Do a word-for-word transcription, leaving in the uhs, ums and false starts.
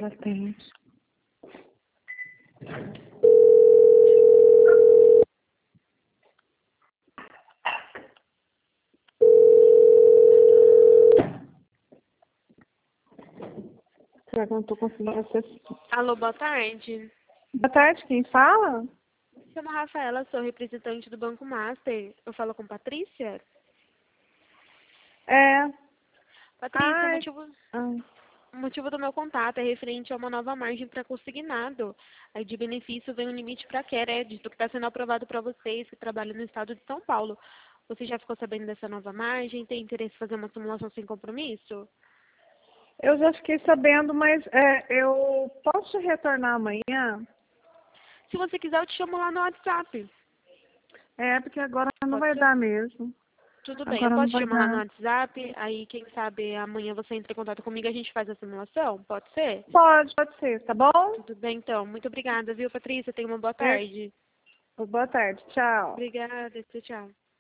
ela atende. Será que eu não tô conseguindo acessar? Alô, boa tarde. Boa tarde, quem fala? Me chamo Rafaela, sou representante do Banco Master. Eu falo com Patrícia? É. Patrícia, o Ai. motivo, Ah. o motivo do meu contato é referente a uma nova margem para consignado. Aí de benefício vem um limite para crédito que está sendo aprovado para vocês que trabalham no estado de São Paulo. Você já ficou sabendo dessa nova margem? Tem interesse em fazer uma simulação sem compromisso? Eu já fiquei sabendo, mas é, eu posso retornar amanhã? Se você quiser, eu te chamo lá no WhatsApp. É, porque agora não Pode vai ser? dar mesmo. Tudo bem, eu Agora não posso te vai chamar lá no dar. WhatsApp, aí quem sabe amanhã você entra em contato comigo e a gente faz a simulação, pode ser? Pode, pode ser, tá bom? Tudo bem, então. Muito obrigada, viu, Patrícia? Tenha uma boa Eu- tarde. Boa tarde, tchau. Obrigada, tchau, tchau.